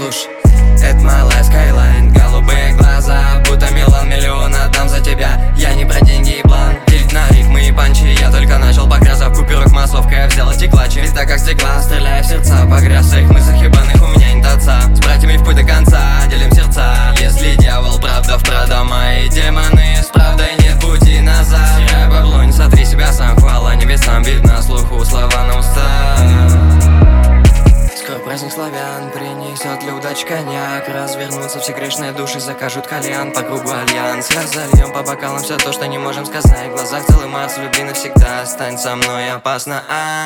Слушай, это my life skyline, голубые глаза, будто миллион отдам за тебя. Я не про деньги и план, делить на ритмы и панчи. Я только начал, покраса в купюрах массовка. Я взял эти клатчи, ведь так как стекла, стреляя в сердца. Погряз в своих мыслях ебаных, у меня нет отца. С братьями в путь до конца, делим сердца. Если дьявол правда в Прадо, мои демоны с правдой нет пути назад. Теряй бабло, не сотри себя сам, хвала небесам, бит на слуху, слова на устах. Скоро праздник славян, принесет для удач коньяк. Развернутся все грешные души, закажут кальян. По кругу альянс, разольем по бокалам все то, что не можем сказать. В глазах целый Марс, любви навсегда, стань со мной опасно.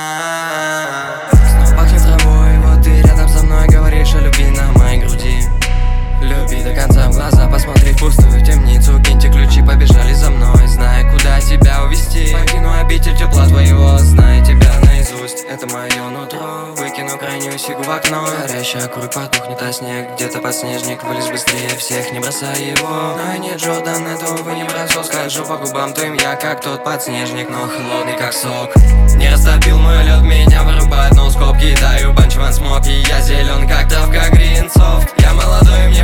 Снова пахнет травой, вот ты рядом со мной говоришь о любви на моей груди. Люби до конца в глаза, посмотри в пустую темницу. Киньте ключи, побежали за мной, зная, куда тебя увести. Покину обитель тепла твоего, зная тебя наизусть. Это мое нутро, выкину крайнюю сигу в окно. Горящая кровь потухнет, а снег где-то подснежник. Вылез быстрее всех, не бросай его. Но и нет, Джордан, этого вы не бросал. Скольжу по губам твоим я, как тот подснежник, но холодный, как сок. Не растопил мой лед, меня вырубает, но скоб кидаю. Банчман смог, и я зелен, как травка гринсофт. Я молодой,